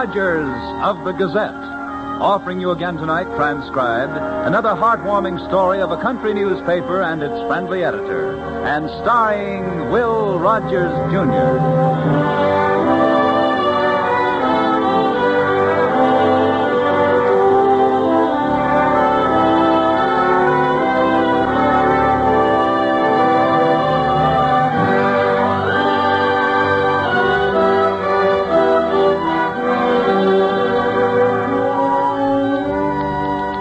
Rogers of the Gazette, offering you again tonight, transcribed, another heartwarming story of a country newspaper and its friendly editor, and starring Will Rogers, Jr.